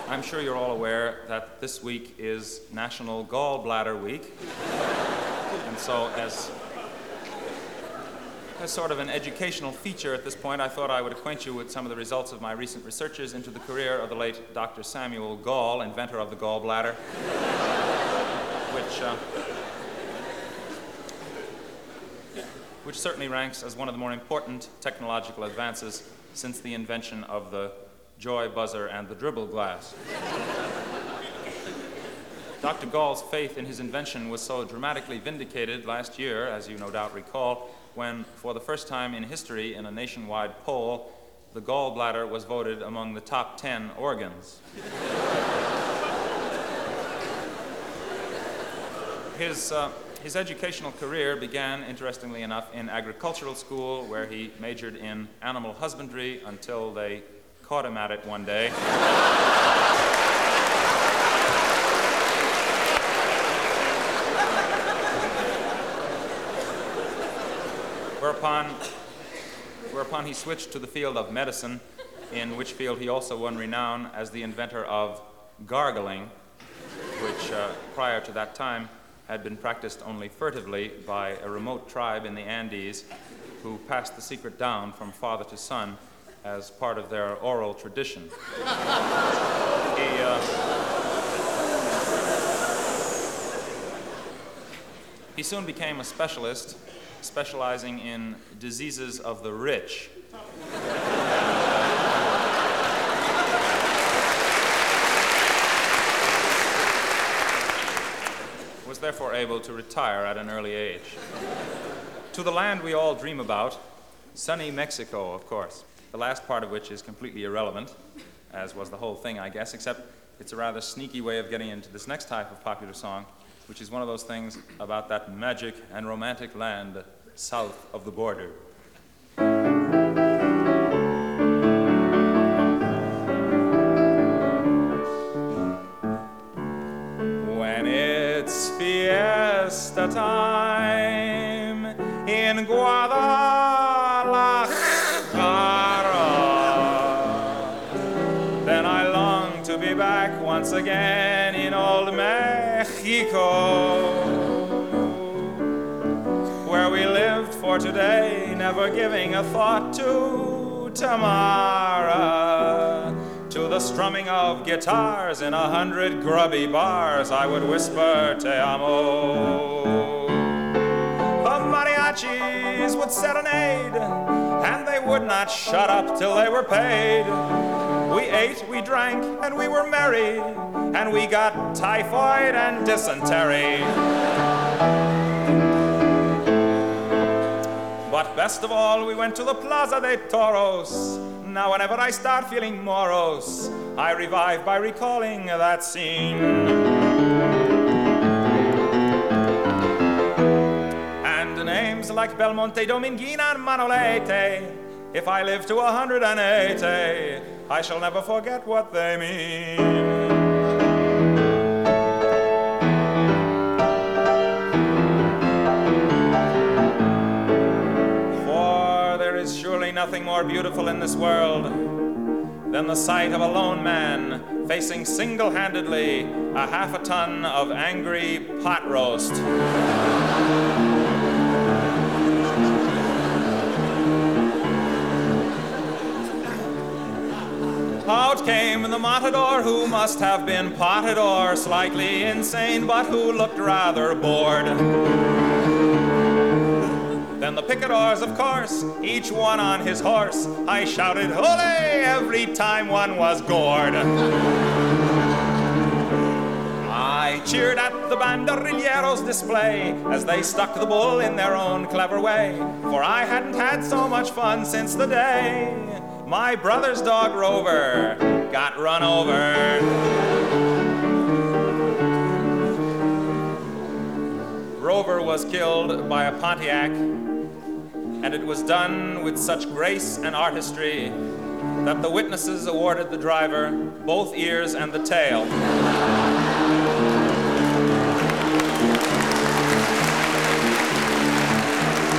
I'm sure you're all aware that this week is National Gallbladder Week. And so as sort of an educational feature at this point, I thought I would acquaint you with some of the results of my recent researches into the career of the late Dr. Samuel Gall, inventor of the gallbladder, which certainly ranks as one of the more important technological advances since the invention of the joy buzzer and the dribble glass. Dr. Gall's faith in his invention was so dramatically vindicated last year, as you no doubt recall, when, for the first time in history in a nationwide poll, the gallbladder was voted among the top 10 organs. His educational career began, interestingly enough, in agricultural school, where he majored in animal husbandry until they caught him at it one day. Whereupon he switched to the field of medicine, in which field he also won renown as the inventor of gargling, which prior to that time had been practiced only furtively by a remote tribe in the Andes who passed the secret down from father to son as part of their oral tradition. He soon became a specialist, specializing in diseases of the rich. Was therefore able to retire at an early age. To the land we all dream about, sunny Mexico, of course. The last part of which is completely irrelevant, as was the whole thing, I guess, except it's a rather sneaky way of getting into this next type of popular song, which is one of those things about that magic and romantic land south of the border. When it's fiesta time in Guadalajara, then I long to be back once again in old Mexico, where we lived for today, never giving a thought to tomorrow. To the strumming of guitars in 100 grubby bars, I would whisper, Te amo. The mariachis would serenade, and they would not shut up till they were paid. We ate, we drank, and we were merry, and we got typhoid and dysentery. But best of all, we went to the Plaza de Toros. Now whenever I start feeling morose, I revive by recalling that scene. And names like Belmonte, Dominguina, and Manolete, if I live to 180, I shall never forget what they mean. Surely nothing more beautiful in this world than the sight of a lone man facing single-handedly a half a ton of angry pot roast. Out came the matador, who must have been potted or slightly insane, but who looked rather bored. Then the picadors, of course, each one on his horse. I shouted, "Ole!" every time one was gored. I cheered at the banderilleros' display as they stuck the bull in their own clever way, for I hadn't had so much fun since the day my brother's dog Rover got run over. Rover was killed by a Pontiac, and it was done with such grace and artistry that the witnesses awarded the driver both ears and the tail.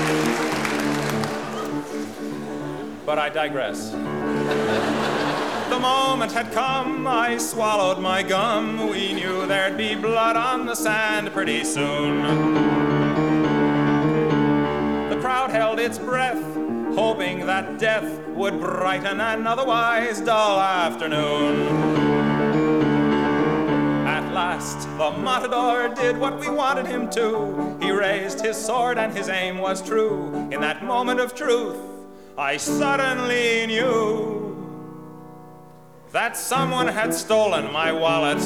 But I digress. The the moment had come, I swallowed my gum. We knew there'd be blood on the sand pretty soon. The crowd held its breath, hoping that death would brighten an otherwise dull afternoon. At last, the matador did what we wanted him to. He raised his sword and his aim was true. In that moment of truth, I suddenly knew that someone had stolen my wallet.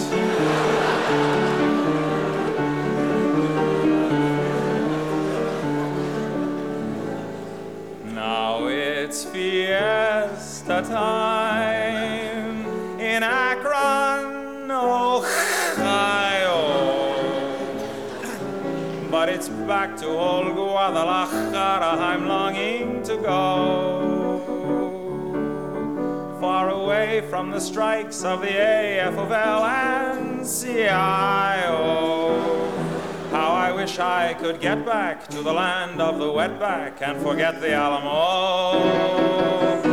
Now it's fiesta time in Akron, Ohio, but it's back to old Guadalajara I'm longing to go. Far away from the strikes of the AFL-CIO. How I wish I could get back to the land of the wetback and forget the Alamo.